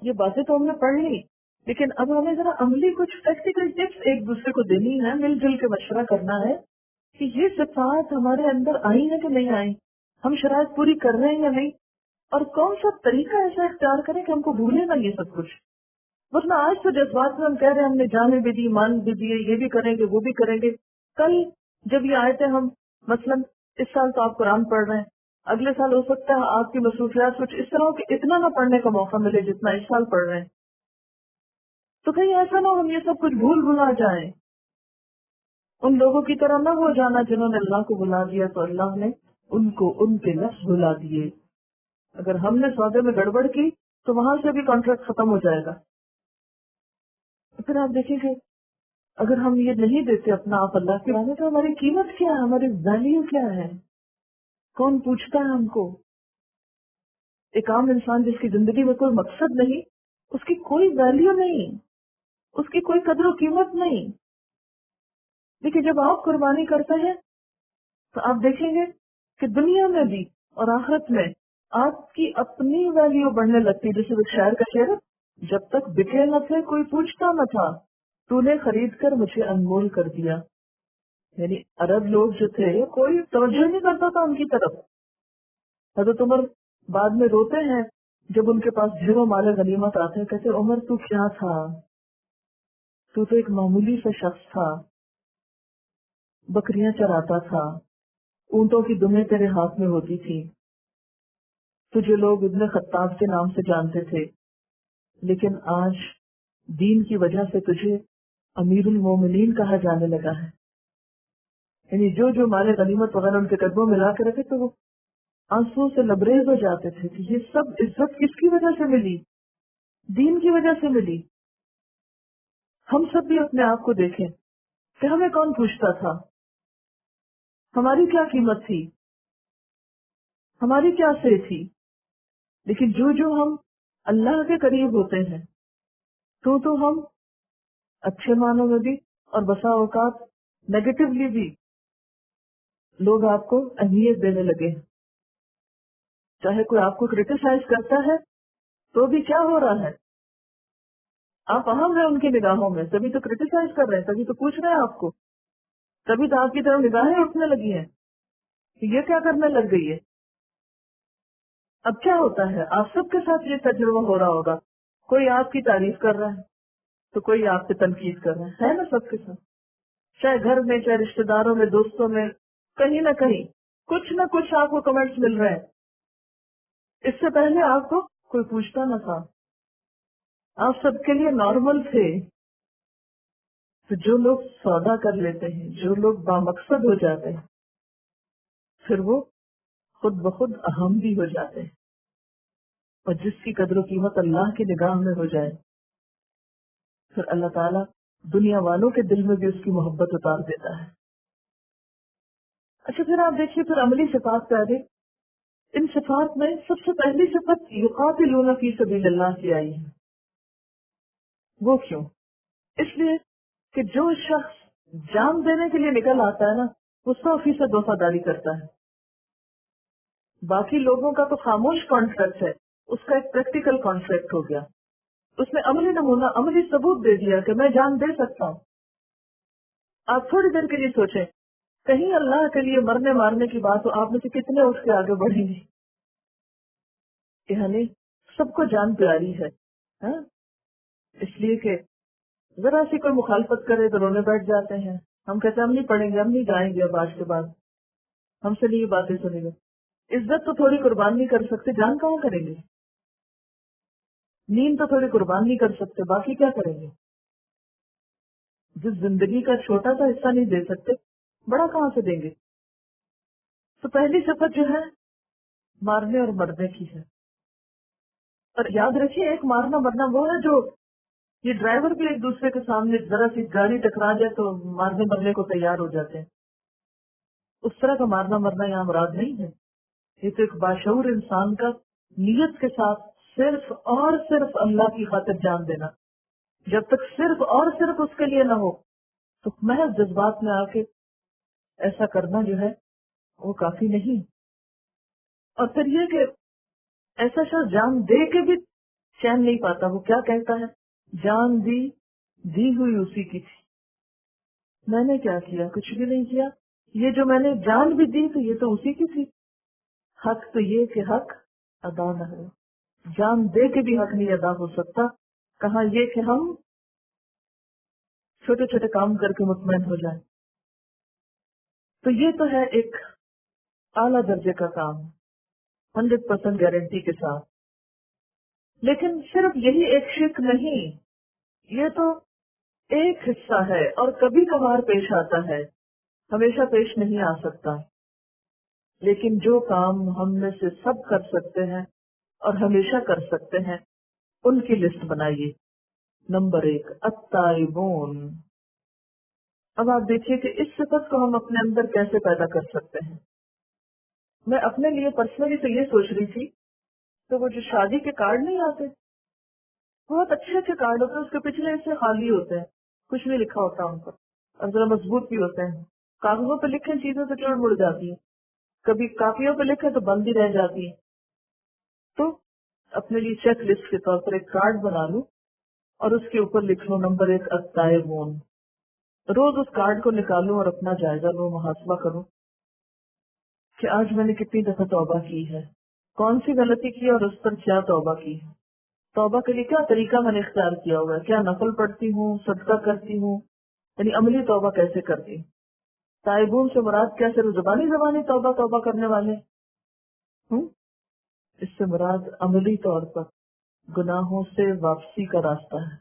یہ باتیں تو ہم نے پڑھ لی، لیکن اب ہمیں ذرا عملی کچھ پریکٹیکل ٹپس ایک دوسرے کو دینی ہے، مل جل کے مشورہ کرنا ہے کہ یہ صفات ہمارے اندر آئی ہیں کہ نہیں آئی، ہم شرائط پوری کر رہے ہیں یا نہیں، اور کون سا طریقہ ایسا اختیار کریں کہ ہم کو بھولے نہ یہ سب کچھ. ورنہ آج تو جذبات میں ہم کہہ رہے ہیں ہم نے جانے بھی دی، مان بھی دیے، یہ بھی کریں گے وہ بھی کریں گے. کل جب یہ آئے تھے ہم مثلاً اس سال تو آپ قرآن پڑھ رہے ہیں، اگلے سال ہو سکتا ہے آپ کی مصروفیات کچھ اس طرح کہ اتنا نہ پڑھنے کا موقع ملے جتنا اس سال پڑھ رہے ہیں. تو کہیں ایسا نہ ہم یہ سب کچھ بھلا جائیں، ان لوگوں کی طرح نہ ہو جانا جنہوں نے اللہ کو بلا دیا تو اللہ نے ان کو ان کے لفظ بلا دیے. اگر ہم نے سودے میں گڑبڑ کی تو وہاں سے بھی کانٹریکٹ ختم ہو جائے گا. پھر آپ دیکھیں گے اگر ہم یہ نہیں دیتے اپنا آپ اللہ کے آگے تو ہماری قیمت کیا ہے، ہماری ویلیو کیا ہے، کون پوچھتا ہے ہم کو. ایک عام انسان جس کی زندگی میں کوئی مقصد نہیں، اس کی کوئی ویلیو نہیں، اس کی کوئی قدر و قیمت نہیں. لیکن جب آپ قربانی کرتے ہیں تو آپ دیکھیں گے کہ دنیا میں بھی اور آخرت میں آپ کی اپنی ویلیو بڑھنے لگتی. جیسے وہ شاعر کا شعر ہے، جب تک بکے نہ تھے کوئی پوچھتا نہ تھا، تو نے خرید کر مجھے انمول کر دیا. یعنی عرب لوگ جو تھے کوئی توجہ نہیں کرتا تھا ان کی طرف. حضرت عمر بعد میں روتے ہیں جب ان کے پاس ڈھیروں مال غنیمت آتے ہیں، کہتے عمر تو کیا تھا، تو ایک معمولی سا شخص تھا، بکریاں چراتا تھا، اونٹوں کی دمیں تیرے ہاتھ میں ہوتی تھی، تجھے لوگ ابن خطاب کے نام سے جانتے تھے، لیکن آج دین کی وجہ سے تجھے امیر المومنین کہا جانے لگا ہے. یعنی جو مال غنیمت وغیرہ ان کے قدموں میں لا کے رکھے تو وہ آنسو سے لبریز ہو جاتے تھے کہ یہ سب عزت کس کی وجہ سے ملی، دین کی وجہ سے ملی. ہم سب بھی اپنے آپ کو دیکھیں کہ ہمیں کون پوچھتا تھا، ہماری کیا قیمت تھی، ہماری کیا سے تھی. لیکن جو ہم اللہ کے قریب ہوتے ہیں تو ہم اچھے معنوں میں بھی اور بسا اوقات نیگیٹولی بھی لوگ آپ کو اہمیت دینے لگے. چاہے کوئی آپ کو کرٹیسائز کرتا ہے تو بھی کیا ہو رہا ہے، آپ اہم ہیں ان کی نگاہوں میں، تبھی تو کرٹیسائز کر رہے ہیں، تبھی تو پوچھ رہے ہیں آپ کو، تبھی تو آپ کی طرف نگاہیں اٹھنے لگی ہیں کہ یہ کیا کرنے لگ گئی ہے. اب کیا ہوتا ہے، آپ سب کے ساتھ یہ تجربہ ہو رہا ہوگا، کوئی آپ کی تعریف کر رہا ہے تو کوئی آپ پہ تنقید کر رہا ہے نا سب کے ساتھ، چاہے گھر میں، چاہے رشتے داروں میں، دوستوں میں، کہیں نہ کہیں کچھ نہ کچھ آپ کو کمنٹس مل رہے ہیں. اس سے پہلے آپ کو کوئی پوچھتا نہ تھا، آپ سب کے لیے نارمل تھے. تو جو لوگ سودا کر لیتے ہیں، جو لوگ بامقصد ہو جاتے ہیں، پھر وہ خود بخود اہم بھی ہو جاتے ہیں. اور جس کی قدر و قیمت اللہ کی نگاہ میں ہو جائے پھر اللہ تعالیٰ دنیا والوں کے دل میں بھی اس کی محبت اتار دیتا ہے. اچھا پھر آپ دیکھیے پھر عملی صفات پہ آگے. ان صفات میں سب سے پہلی صفت یقاتلون فی سبیل اللہ کی آئی ہے. وہ کیوں؟ اس لیے کہ جو شخص جان دینے کے لیے نکل آتا ہے نا، وہ 100% وفاداری کرتا ہے. باقی لوگوں کا تو خاموش کانٹریکٹ ہے، اس کا ایک پریکٹیکل کانٹریکٹ ہو گیا، اس نے عملی نمونہ، عملی ثبوت دے دیا کہ میں جان دے سکتا ہوں. آپ تھوڑی دیر کے لیے سوچیں، کہیں اللہ کے لیے مرنے مارنے کی بات ہو، آپ میں سے کتنے اٹھ کے آگے بڑھیں گے؟ یعنی سب کو جان پیاری ہے، ہاں؟ اس لیے کہ ذرا سی کوئی مخالفت کرے تو رونے بیٹھ جاتے ہیں. ہم کہتے ہیں ہم نہیں پڑھیں گے، ہم نہیں گائیں گے اب آج کے بعد، ہم سے نہیں یہ باتیں سنیں گے. عزت تو تھوڑی قربان نہیں کر سکتے، جان کہاں کریں گے؟ نیند تو تھوڑی قربان نہیں کر سکتے، باقی کیا کریں گے؟ جس زندگی کا چھوٹا سا حصہ نہیں دے سکتے، بڑا کہاں سے دیں گے؟ تو پہلی صفت جو ہے مارنے اور مرنے کی ہے. اور یاد رکھیے ایک مارنا مرنا وہ ہے جو یہ ڈرائیور بھی ایک دوسرے کے سامنے ذرا سی گاڑی ٹکرا جائے تو مارنے مرنے کو تیار ہو جاتے ہیں. اس طرح کا مارنا مرنا یہاں مراد نہیں ہے. یہ تو ایک باشعور انسان کا نیت کے ساتھ صرف اور صرف اللہ کی خاطر جان دینا. جب تک صرف اور صرف اس کے لیے نہ ہو تو محض جذبات میں آ کے ایسا کرنا جو ہے وہ کافی نہیں. اور پھر یہ کہ ایسا شخص جان دے کے بھی چین نہیں پاتا. وہ کیا کہتا ہے؟ جان دی ہوئی اسی کی تھی. میں نے کیا کیا؟ کچھ بھی نہیں کیا. یہ جو میں نے جان بھی دی تو یہ تو اسی کی تھی. حق تو یہ کہ حق ادا نہ ہو. جان دے کے بھی حق نہیں ادا ہو سکتا. کہاں یہ کہ ہم چھوٹے چھوٹے کام کر کے مطمئن ہو جائیں. تو یہ تو ہے ایک اعلیٰ درجے کا کام 100% گارنٹی کے ساتھ. لیکن صرف یہی ایک شک نہیں، یہ تو ایک حصہ ہے اور کبھی کبھار پیش آتا ہے، ہمیشہ پیش نہیں آ سکتا. لیکن جو کام ہم میں سے سب کر سکتے ہیں اور ہمیشہ کر سکتے ہیں ان کی لسٹ بنائیے. نمبر 1 التائبون. اب آپ دیکھیے کہ اس صفت کو ہم اپنے اندر کیسے پیدا کر سکتے ہیں. میں اپنے لیے پرسنلی تو یہ سوچ رہی تھی تو وہ جو شادی کے کارڈ نہیں آتے، بہت اچھے اچھے کارڈ ہوتے ہیں، اس کے پچھلے حصے خالی ہوتے ہیں، کچھ نہیں لکھا ہوتا ان پر، اور ذرا مضبوط بھی ہوتے ہیں. کاغذوں پہ لکھیں چیزیں تو چوڑ مڑ جاتی ہیں، کبھی کاپیوں پہ لکھیں تو بند ہی رہ جاتی ہیں. تو اپنے لیے چیک لسٹ کے طور پر ایک کارڈ بنا لوں اور اس کے اوپر لکھ لوں نمبر 1 التائبون. روز اس کارڈ کو نکالوں اور اپنا جائزہ لوں، محاسبہ کروں کہ آج میں نے کتنی دفعہ توبہ کی ہے، کون سی غلطی کی اور اس پر کیا توبہ کی ہے، توبہ کے لیے کیا طریقہ میں نے اختیار کیا ہوا ہے، کیا نفل پڑھتی ہوں، صدقہ کرتی ہوں، یعنی عملی توبہ کیسے کرتی ہوں. تائبون سے مراد کیا صرف زبانی توبہ کرنے والے ہوں؟ اس سے مراد عملی طور پر گناہوں سے واپسی کا راستہ ہے،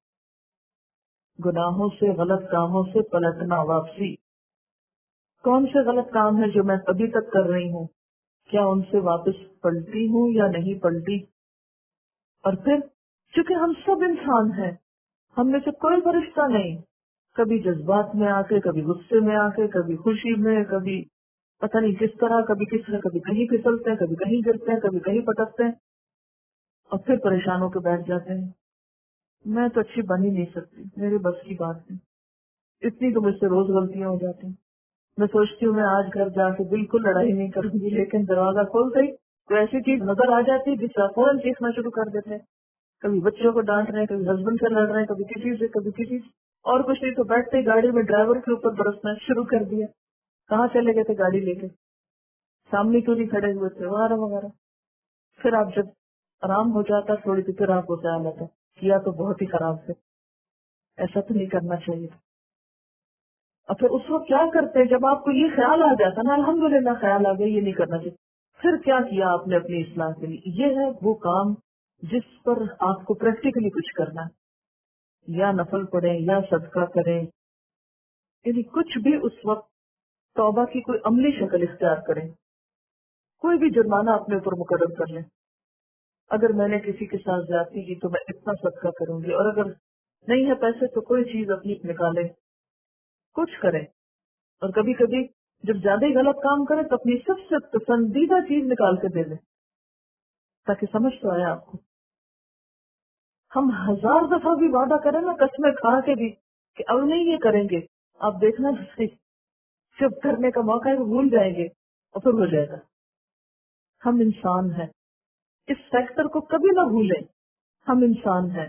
گناہوں سے، غلط کاموں سے پلٹنا، واپسی. کون سے غلط کام ہیں جو میں ابھی تک کر رہی ہوں، کیا ان سے واپس پلٹی ہوں یا نہیں پلٹی. اور پھر چونکہ ہم سب انسان ہیں، ہم میں سے کوئی فرشتہ نہیں، کبھی جذبات میں آ کے، کبھی غصے میں آ کے، کبھی خوشی میں، کبھی پتہ نہیں کس طرح، کبھی کس طرح، کبھی کہیں پھسلتے ہیں، کبھی کہیں گرتے ہیں، کبھی کہیں پٹکتے ہیں اور پھر پریشان ہو کے بیٹھ جاتے ہیں. میں تو اچھی بن ہی نہیں سکتی، میرے بس کی بات نہیں، اتنی تو مجھ سے روز غلطیاں ہو جاتی ہیں. میں سوچتی ہوں میں آج گھر جا کے بالکل لڑائی نہیں کروں گی، لیکن دروازہ کھولتے ہی تو ایسی چیز نظر آ جاتی ہے جس کا فوراً چیخنا شروع کر دیتے ہیں. کبھی بچوں کو ڈانٹ رہے ہیں، کبھی ہسبینڈ سے لڑ رہے ہیں، کبھی کسی سے، کبھی کسی سے، اور کچھ نہیں تو بیٹھتے ہی گاڑی میں ڈرائیور کے اوپر برسنا شروع کر دیا. کہاں چلے گئے تھے گاڑی لے کے، سامنے کیوں نہیں کھڑے ہوئے تھے، وغیرہ وغیرہ. پھر آپ جب آرام ہو جاتا تھوڑی دیر، پھر آپ کو خیال آتا کیا تو بہت ہی خراب ہے، ایسا تو نہیں کرنا چاہیے. اور پھر اس وقت کیا کرتے ہیں جب آپ کو یہ خیال آ جاتا نا، الحمدللہ خیال آ گیا یہ نہیں کرنا چاہیے، پھر کیا کیا آپ نے اپنی اصلاح کے لیے. یہ ہے وہ کام جس پر آپ کو پریکٹیکلی کچھ کرنا ہے، یا نفل پڑھیں یا صدقہ کریں، یعنی کچھ بھی اس وقت توبہ کی کوئی عملی شکل اختیار کریں. کوئی بھی جرمانہ اپنے اوپر مقرر کر لیں، اگر میں نے کسی کے ساتھ زیادتی کی تو میں اتنا صدقہ کروں گی، اور اگر نہیں ہے پیسے تو کوئی چیز اپنی نکالیں، کچھ کریں. اور کبھی کبھی جب زیادہ ہی غلط کام کریں تو اپنی سب سے پسندیدہ چیز نکال کے دے دیں تاکہ سمجھ تو آئے آپ کو. ہم 1000 دفعہ بھی وعدہ کریں نا، قسمیں کھا کے بھی کہ اب نہیں یہ کریں گے، آپ دیکھنا جب کرنے کا موقع ہے وہ بھول جائیں گے اور پھر ہو جائے گا. ہم انسان ہیں، اس فیکٹر کو کبھی نہ بھولیں. ہم انسان ہیں،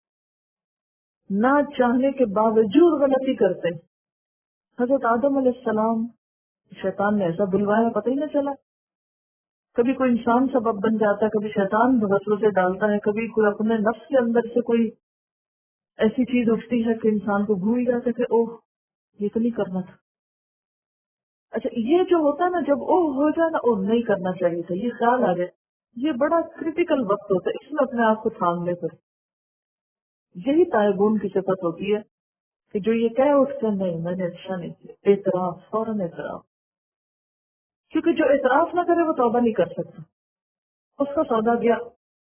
نہ چاہنے کے باوجود غلطی کرتے. حضرت آدم علیہ السلام شیطان نے ایسا بلوایا پتہ ہی نہ چلا. کبھی کوئی انسان سبب بن جاتا ہے، کبھی شیطان وسوسے ڈالتا ہے، کبھی کوئی اپنے نفس کے اندر سے کوئی ایسی چیز اٹھتی ہے کہ انسان کو بھول جاتا ہے کہ اوہ یہ تو نہیں کرنا تھا. اچھا یہ جو ہوتا ہے نا، جب اوہ ہو جائے نا، اوہ نہیں کرنا چاہیے تھا، یہ خیال آ جائے، یہ بڑا کریٹیکل وقت ہوتا ہے، اس میں اپنے آپ کو تھام لے. پر یہی تائبون کی صفت ہوتی ہے کہ جو یہ کہہ اٹھتے ہیں نہیں میں نے اچھا نہیں کیا، اعتراف، فوراً اعتراف. کیونکہ جو اعتراف نہ کرے وہ توبہ نہیں کر سکتا، اس کا سودا گیا.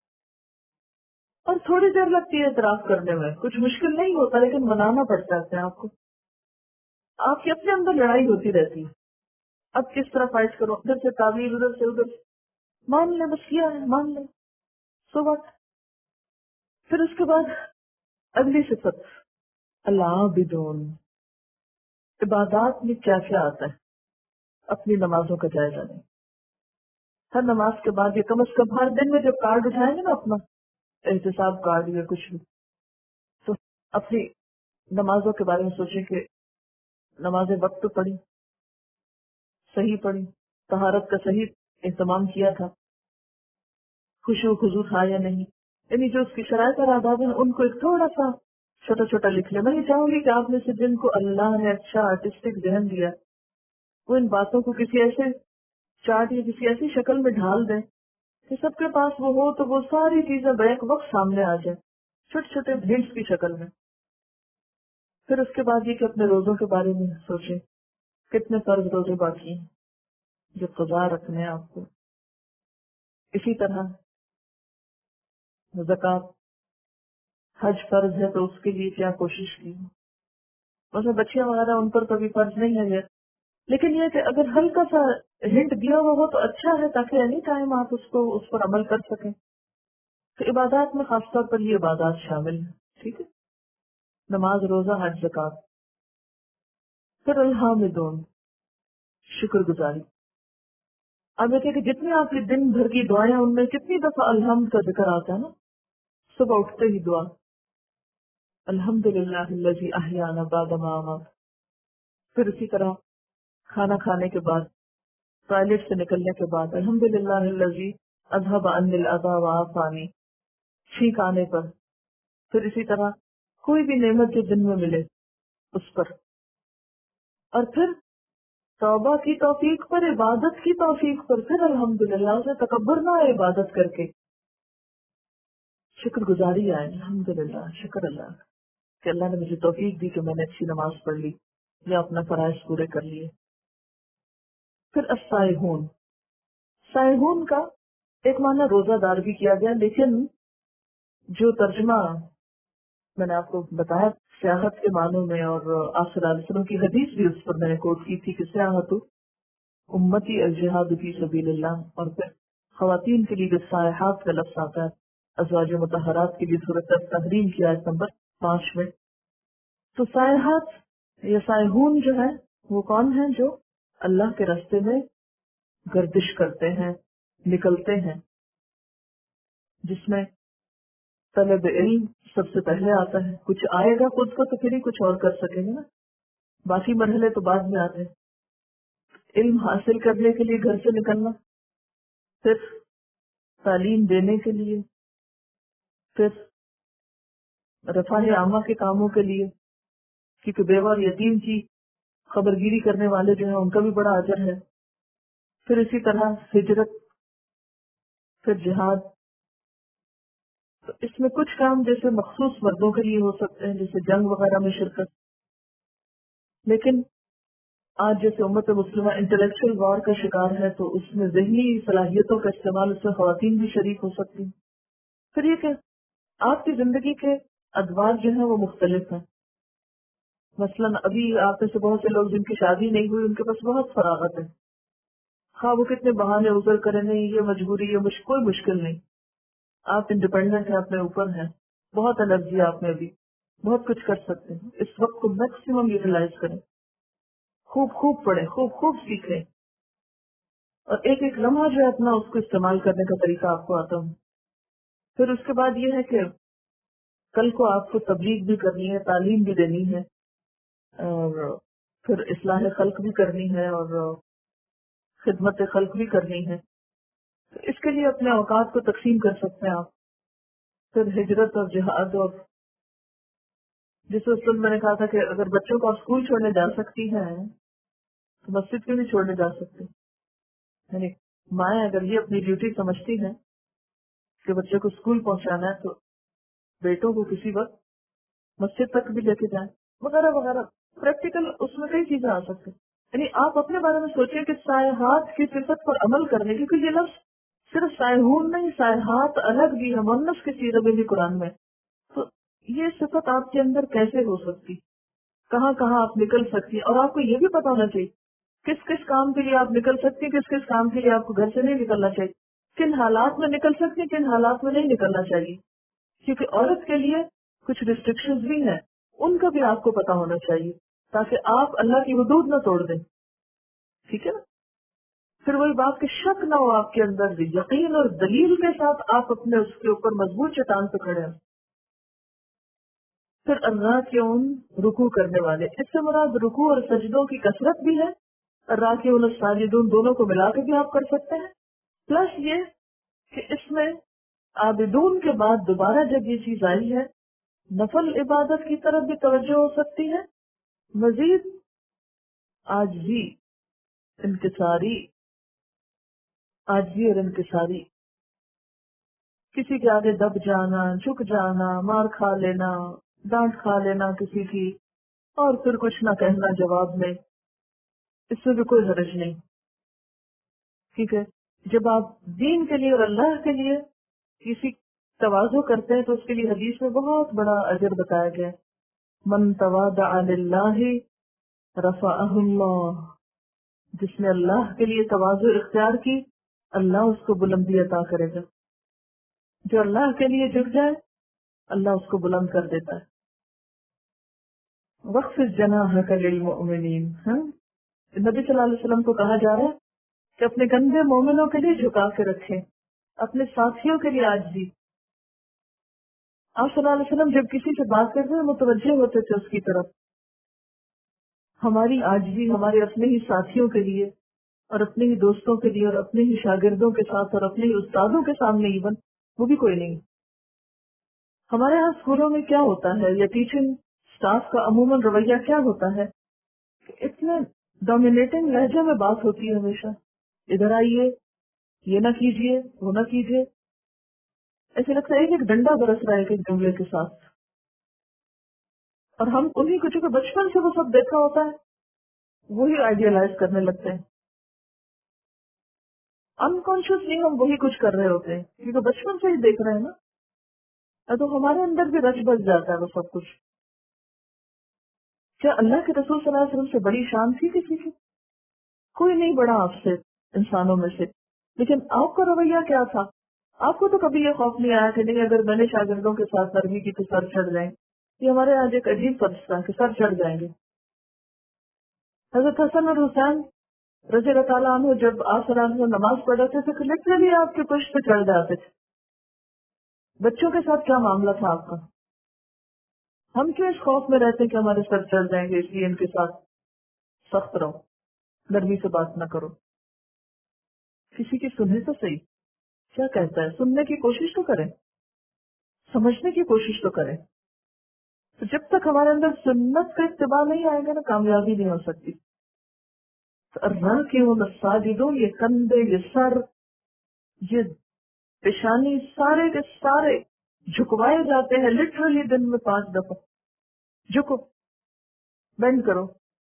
اور تھوڑی دیر لگتی ہے اعتراف کرنے میں، کچھ مشکل نہیں ہوتا، لیکن منانا پڑتا ہے اپنے آپ کو. آپ کے اپنے اندر لڑائی ہوتی رہتی ہے، اب کس طرح فائٹ کرو، ادھر سے تعویل، ادھر سے ادھر سے. مان لیں بس کیا ہے، مان لیں سو بات. پھر اس کے بعد اگلی صفت العابدون. عبادات میں کیا کیا آتا ہے، اپنی نمازوں کا جائزہ لیں. ہر نماز کے بعد یہ کم از کم ہر دن میں جب کارڈ اٹھائیں گے نا اپنا، احتساب کارڈ یا کچھ بھی. تو اپنی نمازوں کے بارے میں سوچیں کہ نمازیں وقت پہ پڑھی، صحیح پڑھی، طہارت کا صحیح اہتمام کیا تھا، خشوع و خضوع تھا یا نہیں. یعنی جو اس کی شرائط اور آداب ہیں ان کو ایک تھوڑا سا چھوٹا چھوٹا لکھ لیں. میں یہ چاہوں گی کہ آپ میں سے جن کو اللہ نے اچھا آرٹسٹک ذہن دیا وہ ان باتوں کو کسی ایسے چارٹ یا کسی ایسی شکل میں ڈھال دیں کہ سب کے پاس وہ ہو تو وہ ساری چیزیں بیک وقت سامنے آ جائیں، چھوٹے چھوٹے ہنٹس کی شکل میں. پھر اس کے بعد یہ کہ اپنے روزوں کے بارے میں سوچیں، کتنے فرض روزے باقی ہیں جو قضا رکھنے ہیں آپ کو. اسی طرح زکوٰۃ، حج فرض ہے تو اس کے لیے کیا کوشش کی. ویسے بچیاں وغیرہ ان پر کبھی فرض نہیں ہے یہ، لیکن یہ کہ اگر ہلکا سا ہنٹ دیا ہوا ہو تو اچھا ہے تاکہ اینی ٹائم آپ اس پر عمل کر سکیں. تو عبادات میں خاص طور پر یہ عبادات شامل ہیں. ٹھیک ہے، نماز، روزہ، حج، زکوٰۃ. پھر الحامدون، شکر گزاری. اب دیکھیں کہ جتنی آپ کی دن بھر کی دعائیں ان میں کتنی دفعہ الحمد کا ذکر آتا ہے نا. صبح اٹھتے ہی دعا الحمد للہ الذی احیانا بعد ما امات. پھر اسی طرح کھانا کھانے کے بعد، ٹوائلٹ سے نکلنے کے بعد الحمد للہ الذی اذهب عنی الاذى وعافانی، چھینک آنے پر. پھر اسی طرح کوئی بھی نعمت جو دن میں ملے اس پر. اور پھر توبہ کی توفیق پر، عبادت کی توفیق پر پھر الحمدللہ، اسے تکبر نہ آئے عبادت کر کے، شکر گزاری آئے. الحمدللہ، شکر اللہ کہ اللہ نے مجھے توفیق دی کہ میں نے اچھی نماز پڑھ لی یا اپنا فرائض پورے کر لیے. پھر الصائحون، صائحون کا ایک معنی روزہ دار بھی کیا گیا، لیکن جو ترجمہ میں نے آپ کو بتایا سیاحت کے معنوں میں، اور آپ صلی اللہ علیہ وسلم کی حدیث بھی اس پر میں نے کوٹ کی تھی کہ سیاحت امتی الجہاد فی سبیل اللہ. اور پھر خواتین کے لیے جو سائحات کا لفظ آتا ہے ازواج مطہرات کے لیے صورت تحریم کی آیت نمبر 5 میں. تو سائحات یا سائحون جو ہے وہ کون ہیں؟ جو اللہ کے راستے میں گردش کرتے ہیں، نکلتے ہیں، جس میں طلب علم سب سے پہلے آتا ہے. کچھ آئے گا خود کو تو پھر ہی کچھ اور کر سکیں گے نا، باقی مرحلے تو بعد میں آتے ہیں. علم حاصل کرنے کے لیے گھر سے نکلنا، پھر تعلیم دینے کے لیے، پھر رفاہ عامہ کے کاموں کے لیے، کیونکہ بیوہ اور یتیم کی خبرگیری کرنے والے جو ہیں ان کا بھی بڑا اجر ہے. پھر اسی طرح ہجرت، پھر جہاد. تو اس میں کچھ کام جیسے مخصوص مردوں کے لیے ہو سکتے ہیں جیسے جنگ وغیرہ میں شرکت، لیکن آج جیسے امت مسلمہ انٹلیکچوئل وار کا شکار ہے تو اس میں ذہنی صلاحیتوں کا استعمال، اس میں خواتین بھی شریک ہو سکتی ہیں. پھر یہ کہ آپ کی زندگی کے ادوار جو ہیں وہ مختلف ہیں. مثلاً ابھی آپ میں سے بہت سے لوگ جن کی شادی نہیں ہوئی ان کے پاس بہت فراغت ہے، ہاں وہ کتنے بہانے عذر کریں، نہیں یہ مجبوری، یہ کوئی مشکل نہیں. آپ انڈیپینڈنٹ ہیں، اپنے اوپر ہیں، بہت انرجی آپ میں ابھی، بہت کچھ کر سکتے ہیں. اس وقت کو میکسیمم یوٹیلائز کریں، خوب خوب پڑھیں، خوب خوب سیکھیں، اور ایک ایک لمحہ جو ہے اپنا اس کو استعمال کرنے کا طریقہ آپ کو آتا ہوں. پھر اس کے بعد یہ ہے کہ کل کو آپ کو تبلیغ بھی کرنی ہے، تعلیم بھی دینی ہے، اور پھر اصلاح خلق بھی کرنی ہے، اور خدمت خلق بھی کرنی ہے. تو اس کے لیے اپنے اوقات کو تقسیم کر سکتے ہیں آپ. پھر ہجرت اور جہاد، اور جس وقت میں نے کہا تھا کہ اگر بچوں کو آپ اسکول چھوڑنے جا سکتی ہیں تو مسجد کیوں نہیں چھوڑنے جا سکتے. یعنی مائیں اگر یہ اپنی ڈیوٹی سمجھتی ہیں کہ بچے کو اسکول پہنچانا ہے تو بیٹوں کو کسی وقت مسجد تک بھی لے کے جائیں وغیرہ وغیرہ. پریکٹیکل اس میں کئی چیزیں آ سکتی. یعنی آپ اپنے بارے میں سوچیں کہ سائحات کی صفت پر عمل کرنے، کیونکہ یہ لفظ صرف سائحون نہیں، سائحات الگ بھی ہے، مؤنث کے صیغے میں بھی قرآن میں. تو یہ صفت آپ کے اندر کیسے ہو سکتی، کہاں کہاں آپ نکل سکتی، اور آپ کو یہ بھی پتا ہونا چاہیے کس کس کام کے لیے آپ نکل سکتی ہیں، کس کس کام کے لیے آپ کو گھر سے نہیں نکلنا چاہیے، کن حالات میں نکل سکتی ہیں، کن حالات میں نہیں نکلنا چاہیے. کیونکہ عورت کے لیے کچھ ریسٹرکشنز بھی ہیں، ان کا بھی آپ کو پتا ہونا چاہیے تاکہ آپ اللہ کی حدود نہ توڑ دیں. ٹھیک ہے نا. پھر وہی بات کہ شک نہ ہو آپ کے اندر بھی، یقین اور دلیل کے ساتھ آپ اپنے اس کے اوپر مضبوط چٹان پہ کھڑے ہیں. پھر الراکعون رکوع کرنے والے، اس سے مراد رکوع اور سجدوں کی کثرت بھی ہے. الراکعون الساجدون دونوں کو ملا کے بھی آپ کر سکتے ہیں. پلس یہ کہ اس میں عابدون کے بعد دوبارہ جب یہ چیز آئی ہے نفل عبادت کی طرف بھی توجہ ہو سکتی ہے. مزید عاجزی اور انکساری، کسی کے آگے دب جانا، جھک جانا، مار کھا لینا، ڈانٹ کھا لینا کسی کی، اور پھر کچھ نہ کہنا جواب میں، اس میں بھی کوئی حرج نہیں. ٹھیک ہے. جب آپ دین کے لیے اور اللہ کے لیے کسی تواضع کرتے ہیں تو اس کے لیے حدیث میں بہت بڑا اجر بتایا گیا. من تواضع للہ رفعہ اللہ، جس نے اللہ کے لیے تواضع اختیار کی اللہ اس کو بلندی عطا کرے گا. جو اللہ کے لیے جھک جائے اللہ اس کو بلند کر دیتا ہے. وخفض جناحک للمؤمنین، نبی صلی اللہ علیہ وسلم کو کہا جا رہا ہے کہ اپنے کندھے مومنوں کے لیے جھکا کے رکھیں، اپنے ساتھیوں کے لیے عاجزی. آپ صلی اللہ علیہ وسلم جب کسی سے بات کرتے ہیں متوجہ ہوتے تھے اس کی طرف. ہماری عاجزی ہمارے اپنے ہی ساتھیوں کے لیے اور اپنے ہی دوستوں کے لیے اور اپنے ہی شاگردوں کے ساتھ اور اپنے ہی استادوں کے سامنے ایون وہ بھی کوئی نہیں. ہمارے یہاں اسکولوں میں کیا ہوتا ہے یا ٹیچنگ اسٹاف کا عموماً رویہ کیا ہوتا ہے کہ اتنے ڈومینیٹنگ لہجے میں بات ہوتی ہے ہمیشہ، ادھر آئیے، یہ نہ کیجیے، وہ نہ کیجیے. ایسے لگتا ہے ایک ڈنڈا برس رہا ہے ایک جملے کے ساتھ. اور ہم انہیں کچھ کو بچپن سے وہ سب دیکھا ہوتا ہے وہی آئیڈیالائز کرنے لگتے ہیں. انکانشیسلی ہم وہی کچھ کر رہے ہوتے ہیں کیونکہ بچپن سے ہی دیکھ رہے ہیں نا، تو ہمارے اندر بھی رچ بس جاتا ہے وہ سب کچھ. کیا اللہ کے رسول صلی اللہ علیہ وسلم سے بڑی شان تھی کسی کی؟ کوئی نہیں بڑا آپ سے انسانوں میں سے. لیکن آپ کا رویہ کیا تھا؟ آپ کو تو کبھی یہ خوف نہیں آیا کہ نہیں اگر میں نے شاگردوں کے ساتھ نرمی کی تو سر چڑھ جائیں. یہ ہمارے آج ایک عجیب فرض تھا کہ سر چڑھ جائیں گے. حضرت حسن اور حسین رضی اللہ تعالیٰ عنہ جب آپ صلی اللہ علیہ وسلم نماز پڑھ رہے تھے تو لٹرلی آپ کے پشت پہ چڑھ جاتے تھے. بچوں کے ساتھ کیا معاملہ تھا آپ کا؟ ہم کیوں اس خوف میں رہتے ہیں کہ ہمارے سر چڑھ جائیں گے، اس لیے ان کے ساتھ سخت رہو، نرمی سے بات نہ کرو. کسی کی سنیں تو صحیح، کیا کہتا ہے سننے کی کوشش تو کریں، سمجھنے کی کوشش تو کریں. تو جب تک ہمارے اندر سنت کا اتباع نہیں آئے گا نا کامیابی نہیں ہو سکتی. الراکعون الساجدون، یہ کندھے، یہ سر، یہ پیشانی، سارے کے سارے جھکوائے جاتے ہیں لٹرلی دن میں 5 دفعہ. جھکو، بینڈ کرو.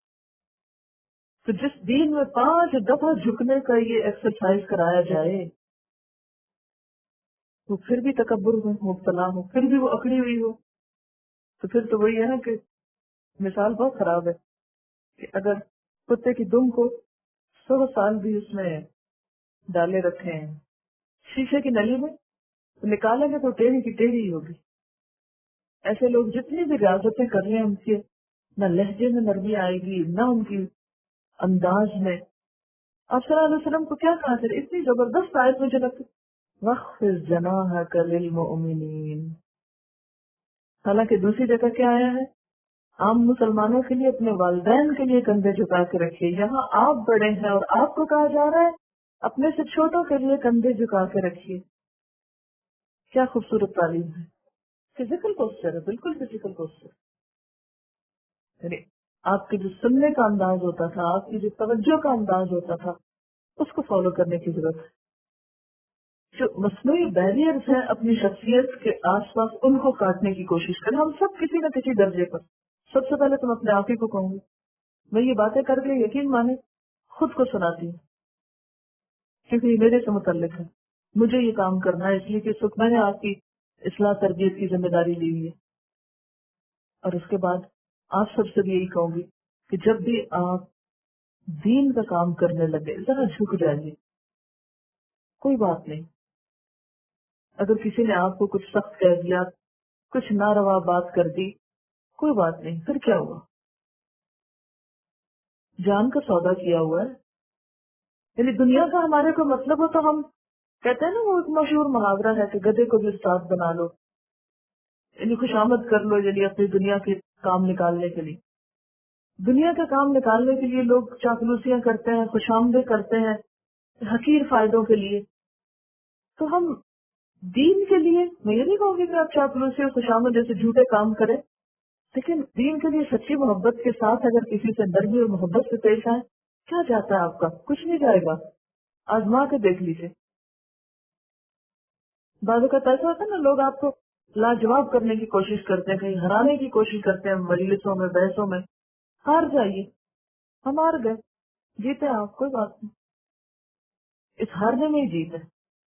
تو جس دین میں 5 دفعہ جھکنے کا یہ ایکسرسائز کرایا جائے وہ پھر بھی تکبر میں مبتلا ہو، پھر بھی وہ اکڑی ہوئی ہو، تو پھر تو وہی ہے نا کہ مثال بہت خراب ہے کہ اگر کتے کی دم کو 100 سال بھی اس میں ڈالے رکھے ہیں شیشے کی نلی میں تو نکالیں گے تو ٹیڑھی کی ٹیڑھی ہی ہوگی. ایسے لوگ جتنی بھی ریاضتیں کر رہے ہیں ان کے نہ لہجے میں نرمی آئے گی نہ ان کی انداز میں. آپ صلی اللہ علیہ وسلم کو کیا کہا تھا اتنی زبردست آیت مجھے لگتی وَخْفِضْ جَنَاحَكَ لِلْمُؤْمِنِينَ. حالانکہ دوسری جگہ کیا آیا ہے عام مسلمانوں کے لیے اپنے والدین کے لیے کندھے جھکا کے رکھیے. یہاں آپ بڑے ہیں اور آپ کو کہا جا رہا ہے اپنے سے چھوٹوں کے لیے کندھے جھکا کے رکھیے. کیا خوبصورت تعلیم ہے. فزیکل پوسچر ہے، بالکل فزیکل پوسچر. یعنی آپ کے جو سننے کا انداز ہوتا تھا، آپ کی جو توجہ کا انداز ہوتا تھا اس کو فالو کرنے کی ضرورت ہے. جو مصنوعی بیریئرز ہیں اپنی شخصیت کے آس پاس ان کو کاٹنے کی کوشش کریں. ہم سب کسی نہ کسی درجے پر. سب سے پہلے تم اپنے آپ ہی کو کہوں گی میں یہ باتیں کر کے یقین مانے خود کو سناتی ہوں کیونکہ یہ میرے سے متعلق ہے. مجھے یہ کام کرنا ہے اس لیے کہ میں نے آپ کی اصلاح تربیت کی ذمہ داری لی ہوئی ہے. اور اس کے بعد آپ سب سے بھی یہی کہوں گی کہ جب بھی آپ دین کا کام کرنے لگے ذرا جھک جائیے. کوئی بات نہیں اگر کسی نے آپ کو کچھ سخت کہہ دیا، کچھ ناروا بات کر دی، کوئی بات نہیں. پھر کیا ہوا؟ جان کا سودا کیا ہوا ہے. یعنی دنیا کا ہمارے کو مطلب ہو تو ہم کہتے ہیں نا، وہ ایک مشہور محاورہ ہے کہ گدھے کو بھی استاد بنا لو، یعنی خوشامد کر لو، یعنی اپنی دنیا کے کام نکالنے کے لیے. دنیا کا کام نکالنے کے لیے لوگ چاپلوسیاں کرتے ہیں، خوشامدیں کرتے ہیں حقیر فائدوں کے لیے. تو ہم دین کے لیے، میں یہ نہیں کہوں گی کہ آپ چاپلوسی اور خوشامد جیسے جھوٹے کام کریں، لیکن دین کے لیے سچی محبت کے ساتھ اگر کسی سے نرمی اور محبت سے پیش آئے، کیا جاتا ہے آپ کا؟ کچھ نہیں جائے گا. آزما کے دیکھ لیجیے. بعض اوقات ایسا ہوتا ہے نا، لوگ آپ کو لاجواب کرنے کی کوشش کرتے ہیں، کہیں ہرانے کی کوشش کرتے ہیں مجلسوں میں، بحثوں میں. ہار جائیے. ہم ہار گئے، جیتے آپ، کوئی بات نہیں. اس ہارنے میں ہی جیت ہے.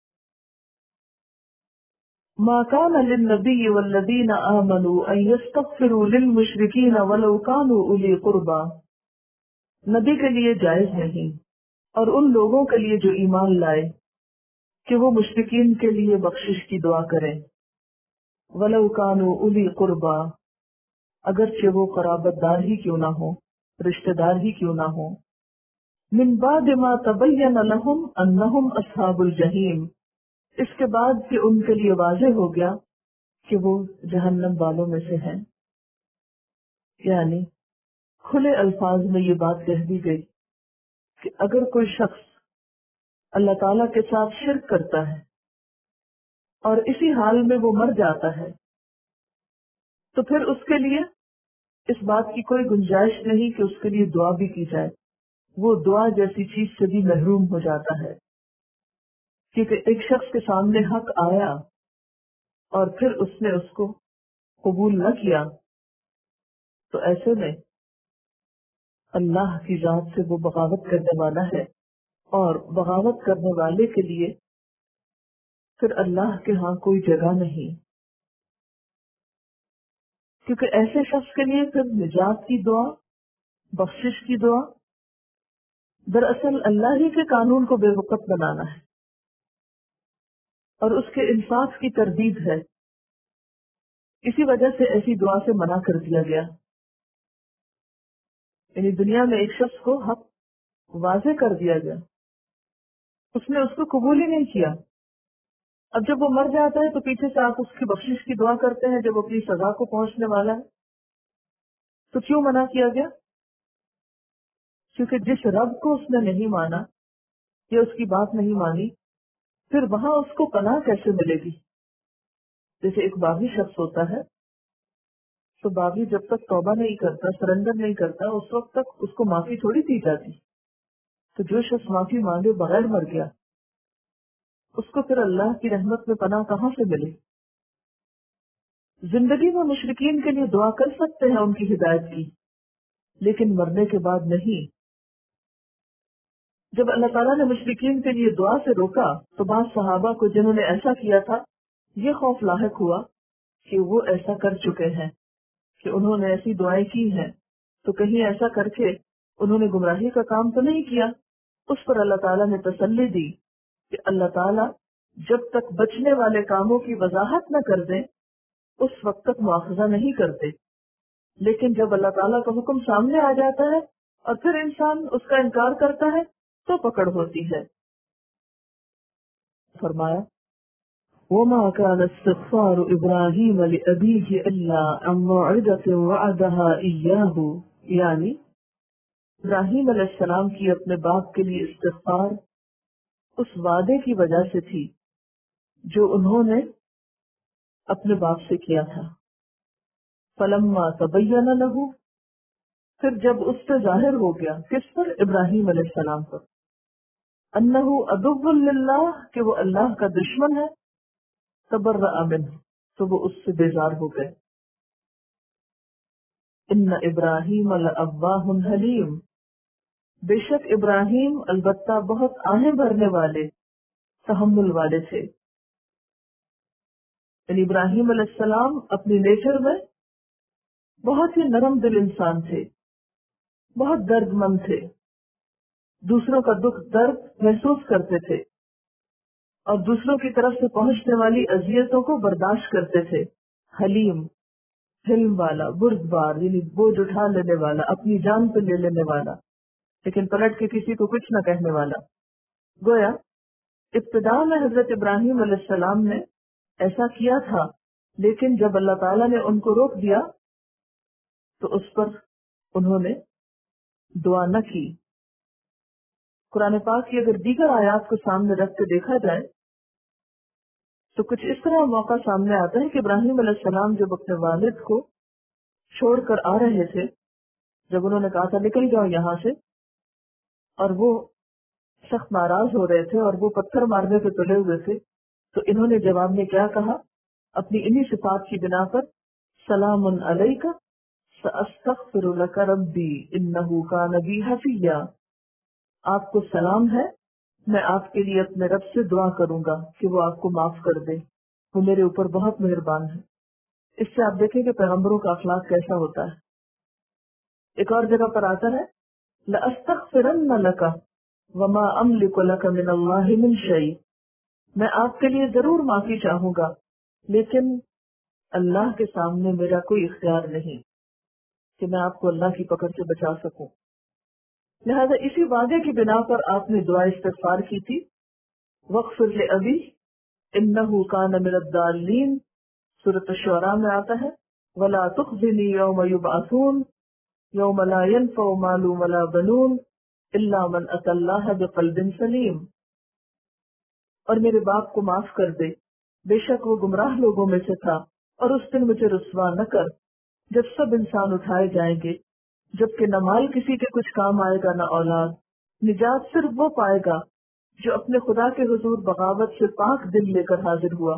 ما كان للنبي والذين آمنوا أن يستغفروا للمشركين ولو كانوا أولي قربى. نبی کے لیے جائز نہیں اور ان لوگوں کے لیے جو ایمان لائے کہ وہ مشرکین کے لیے بخشش کی دعا کریں. ولو كانوا أولي قربى، اگرچہ وہ قرابت دار ہی کیوں نہ ہو، رشتہ دار ہی کیوں نہ ہو. من بعد ما تبين لهم أنهم أصحاب الجحیم، اس کے بعد کہ ان کے لیے واضح ہو گیا کہ وہ جہنم والوں میں سے ہیں. یعنی کھلے الفاظ میں یہ بات کہہ دی گئی کہ اگر کوئی شخص اللہ تعالیٰ کے ساتھ شرک کرتا ہے اور اسی حال میں وہ مر جاتا ہے تو پھر اس کے لیے اس بات کی کوئی گنجائش نہیں کہ اس کے لیے دعا بھی کی جائے. وہ دعا جیسی چیز سے بھی محروم ہو جاتا ہے، کیونکہ ایک شخص کے سامنے حق آیا اور پھر اس نے اس کو قبول نہ کیا تو ایسے میں اللہ کی ذات سے وہ بغاوت کرنے والا ہے، اور بغاوت کرنے والے کے لیے پھر اللہ کے ہاں کوئی جگہ نہیں، کیونکہ ایسے شخص کے لیے پھر نجات کی دعا، بخشش کی دعا دراصل اللہ ہی کے قانون کو بے وقت بنانا ہے اور اس کے انصاف کی تردید ہے. اسی وجہ سے ایسی دعا سے منع کر دیا گیا. یعنی دنیا میں ایک شخص کو حق واضح کر دیا گیا، اس نے اس کو قبول ہی نہیں کیا. اب جب وہ مر جاتا ہے تو پیچھے سے آپ اس کی بخشش کی دعا کرتے ہیں جب وہ اپنی سزا کو پہنچنے والا ہے. تو کیوں منع کیا گیا؟ کیونکہ جس رب کو اس نے نہیں مانا یا اس کی بات نہیں مانی، پھر وہاں اس کو پناہ کیسے ملے گی؟ جیسے ایک باغی شخص ہوتا ہے تو باغی جب تک توبہ نہیں کرتا، سرنڈر نہیں کرتا، اس وقت تک اس کو معافی تھوڑی دی جاتی. تو جو شخص معافی مانگے بغیر مر گیا، اس کو پھر اللہ کی رحمت میں پناہ کہاں سے ملے؟ زندگی میں مشرکین کے لیے دعا کر سکتے ہیں ان کی ہدایت کی، لیکن مرنے کے بعد نہیں. جب اللہ تعالیٰ نے مشرکین کے لیے دعا سے روکا تو بعض صحابہ کو جنہوں نے ایسا کیا تھا یہ خوف لاحق ہوا کہ وہ ایسا کر چکے ہیں، کہ انہوں نے ایسی دعائیں کی ہیں تو کہیں ایسا کر کے انہوں نے گمراہی کا کام تو نہیں کیا. اس پر اللہ تعالیٰ نے تسلی دی کہ اللہ تعالیٰ جب تک بچنے والے کاموں کی وضاحت نہ کر دیں اس وقت تک مواخذہ نہیں کرتے، لیکن جب اللہ تعالیٰ کا حکم سامنے آ جاتا ہے اور پھر انسان اس کا انکار کرتا ہے تو پکڑ ہوتی ہے. فرمایا وَمَا كَانَ اسْتِغْفَارُ إِبْرَاهِيمَ لِأَبِيهِ إِلَّا عَن مَّوْعِدَةٍ وَعَدَهَا إِيَّاهُ، یعنی ابراہیم علیہ السلام کی اپنے باپ کے لیے استغفار اس وعدے کی وجہ سے تھی جو انہوں نے اپنے باپ سے کیا تھا. فَلَمَّا تَبَيَّنَ لَهُ، پھر جب اس سے ظاہر ہو گیا، کس پر؟ ابراہیم علیہ السلام پر، انہو عدو للہ، کہ وہ اللہ کا دشمن ہے، تبرأ منہ، تو وہ اس سے بیزار ہو گئے. ان ابراہیم لأواہ حلیم، بے شک ابراہیم البتہ بہت آہیں بھرنے والے، تحمل والے تھے. یعنی ابراہیم علیہ السلام اپنی نیچر میں بہت ہی نرم دل انسان تھے، بہت درد مند تھے، دوسروں کا دکھ درد محسوس کرتے تھے اور دوسروں کی طرف سے پہنچنے والی اذیتوں کو برداشت کرتے تھے. حلیم، حلم والا، بردبار، یعنی بوجھ اٹھا لینے والا، اپنی جان پہ لے لینے والا، لیکن پلٹ کے کسی کو کچھ نہ کہنے والا. گویا ابتدا میں حضرت ابراہیم علیہ السلام نے ایسا کیا تھا، لیکن جب اللہ تعالیٰ نے ان کو روک دیا تو اس پر انہوں نے دعا نہ کی۔ قرآن پاک کی اگر دیگر آیات کو سامنے رکھ کے دیکھا جائے تو کچھ اس طرح موقع سامنے آتا ہے کہ ابراہیم علیہ السلام جب اپنے والد کو چھوڑ کر آ رہے تھے، جب انہوں نے کہا تھا نکل جاؤ یہاں سے، اور وہ سخت ناراض ہو رہے تھے اور وہ پتھر مارنے پہ تلے ہوئے تھے، تو انہوں نے جواب میں کیا کہا؟ اپنی انہی صفات کی بنا پر سلام علیک سأستغفر لک ربی انہ کان بی حفیا، آپ کو سلام ہے، میں آپ کے لیے اپنے رب سے دعا کروں گا کہ وہ آپ کو معاف کر دے، وہ میرے اوپر بہت مہربان ہے۔ اس سے آپ دیکھیں کہ پیغمبروں کا اخلاق کیسا ہوتا ہے۔ ایک اور جگہ پر آتا ہے لأستغفرن لک وما املک لک من اللہ من شیء، میں آپ کے لیے ضرور معافی چاہوں گا لیکن اللہ کے سامنے میرا کوئی اختیار نہیں کہ میں آپ کو اللہ کی پکڑ سے بچا سکوں۔ لہذا اسی وعدے کی بنا پر آپ نے دعا استغفار کی تھی، وَاغْفِرْ لِأَبِي إِنَّهُ كَانَ مِنَ الضَّالِّينَ، سورۃ الشعراء میں آتا ہے وَلَا تُخْزِنِي يَوْمَ يُبْعَثُونَ يَوْمَ لَا يَنفَعُ مَالٌ وَلَا بَنُونَ إِلَّا مَنْ أَتَى اللَّهَ بِقَلْبٍ سَلِيمٍ، اور میرے باپ کو معاف کر دے، بے شک وہ گمراہ لوگوں میں سے تھا، اور اس دن مجھے رسوا نہ کر جب سب انسان اٹھائے جائیں گے، جبکہ نہ مال کسی کے کچھ کام آئے گا نہ اولاد، نجات صرف وہ پائے گا جو اپنے خدا کے حضور بغاوت سے پاک دل لے کر حاضر ہوا۔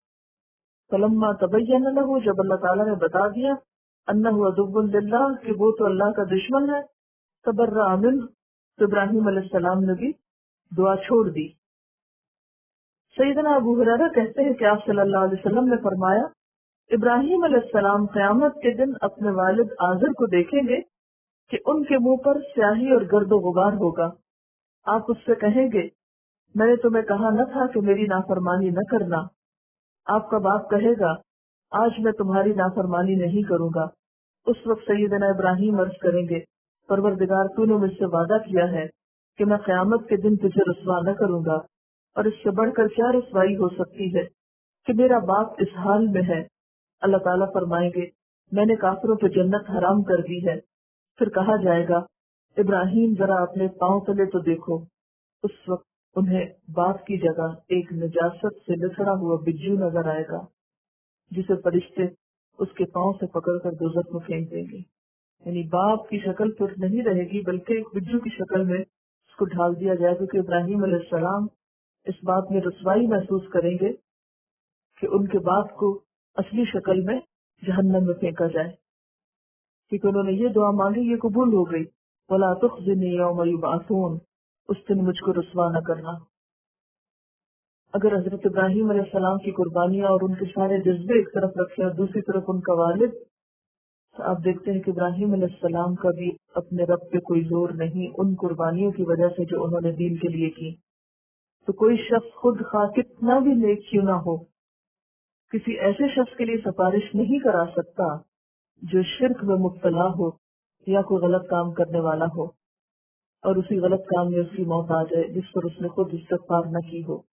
فلما تبین لہ، جب اللہ تعالیٰ نے بتا دیا انہ عدو للہ کہ وہ تو اللہ کا دشمن ہے، تبرأ منہ، تو ابراہیم علیہ السلام نے بھی دعا چھوڑ دی۔ سیدنا ابو ہریرہ کہتے ہیں کہ آپ صلی اللہ علیہ وسلم نے فرمایا ابراہیم علیہ السلام قیامت کے دن اپنے والد آزر کو دیکھیں گے کہ ان کے منہ پر سیاہی اور گرد و غبار ہوگا۔ آپ اس سے کہیں گے میں نے تمہیں کہا نہ تھا کہ میری نافرمانی نہ کرنا؟ آپ کا باپ کہے گا آج میں تمہاری نافرمانی نہیں کروں گا۔ اس وقت سیدنا ابراہیم عرض کریں گے پروردگار تو نے مجھ سے وعدہ کیا ہے کہ میں قیامت کے دن تجھے رسوا نہ کروں گا، اور اس سے بڑھ کر کیا رسوائی ہو سکتی ہے کہ میرا باپ اس حال میں ہے۔ اللہ تعالیٰ فرمائیں گے میں نے کافروں پہ جنت حرام کر دی ہے۔ پھر کہا جائے گا ابراہیم ذرا اپنے پاؤں تلے تو دیکھو۔ اس وقت انہیں باپ کی جگہ ایک نجاست سے لتڑا ہوا بجو نظر آئے گا جسے فرشتے اس کے پاؤں سے پکڑ کر دوزخ میں پھینک دیں گے۔ یعنی باپ کی شکل پھر نہیں رہے گی بلکہ ایک بجو کی شکل میں اس کو ڈھال دیا جائے گا کہ ابراہیم علیہ السلام اس بات میں رسوائی محسوس کریں گے کہ ان کے باپ کو اصلی شکل میں جہنم میں پھینکا جائے، کیونکہ انہوں نے یہ دعا مانگی، یہ قبول ہو گئی، وَلَا تُخْزِنِي يَوْمَ يُبْعَثُونَ، اس دن مجھ کو رسوا نہ کرنا۔ اگر حضرت ابراہیم علیہ السلام کی قربانیاں اور ان کے سارے جذبے ایک طرف رکھے اور دوسری طرف ان کا والد، تو آپ دیکھتے ہیں کہ ابراہیم علیہ السلام کا بھی اپنے رب پہ کوئی زور نہیں ان قربانیوں کی وجہ سے جو انہوں نے دین کے لیے کی۔ تو کوئی شخص خود خواہ کتنا بھی نیک کیوں نہ ہو کسی ایسے شخص کے لیے سفارش نہیں کرا سکتا جو شرک میں مبتلا ہو یا کوئی غلط کام کرنے والا ہو اور اسی غلط کام میں اس کی موت آ جائے جس پر اس نے خود استغفار نہ کی ہو۔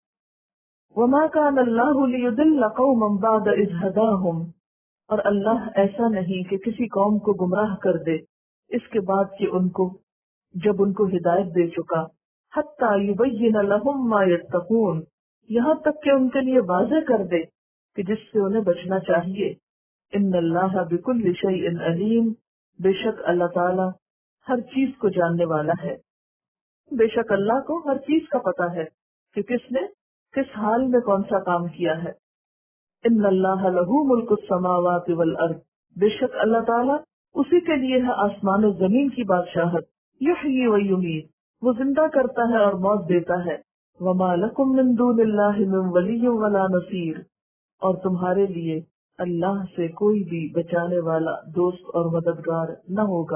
وَمَا كَانَ اللَّهُ لِيُضِلَّ قَوْمًا بَعْدَ إِذْ هَدَاهُمْ، اور اللہ ایسا نہیں کہ کسی قوم کو گمراہ کر دے اس کے بعد کہ ان کو جب ان کو ہدایت دے چکا، حَتَّى يُبَيِّنَ لَهُمْ مَا يَتَّقُونَ، یہاں تک کہ ان کے لیے واضح کر دے کہ جس سے انہیں بچنا چاہیے۔ ان اللہ بکل شیء علیم، بے شک اللہ تعالی ہر چیز کو جاننے والا ہے۔ بے شک اللہ کو ہر چیز کا پتہ ہے کہ کس نے کس حال میں کون سا کام کیا ہے۔ ان اللہ لہ ملک السماوات والارض، بے شک اللہ تعالی اسی کے لیے ہے آسمان و زمین کی بادشاہت۔ یحیی و یمیت، وہ زندہ کرتا ہے اور موت دیتا ہے۔ وما لکم من دون اللہ من ولی ولا نصیر، اور تمہارے لیے اللہ سے کوئی بھی بچانے والا دوست اور مددگار نہ ہوگا۔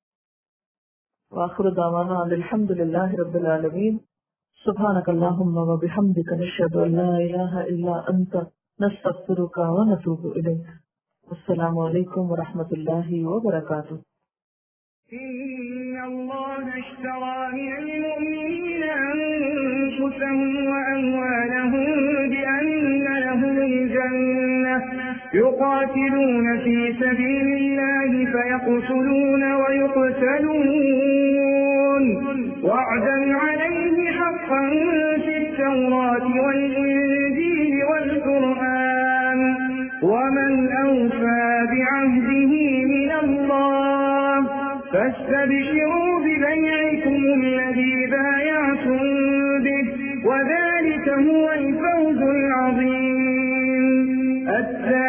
وآخر دعوانا الحمد للہ رب العالمین۔ سبحانک اللہم و بحمدک، نشہد ان لا الہ الا انت، نستغفرک و نتوب الیک۔ السلام علیکم ورحمۃ اللہ وبرکاتہ۔ إن الله اشترى من المؤمنين أنفسهم وأموالهم بأن لهم الجنة يقاتلون في سبيل الله فيقتلون ويقتلون وعدا عليه حقا في التوراة والإنجيل والقرآن ومن أوفى بعهده من الله فاستبشروا ببيعكم الذي بايعتم به وذلك هو الفوز العظيم.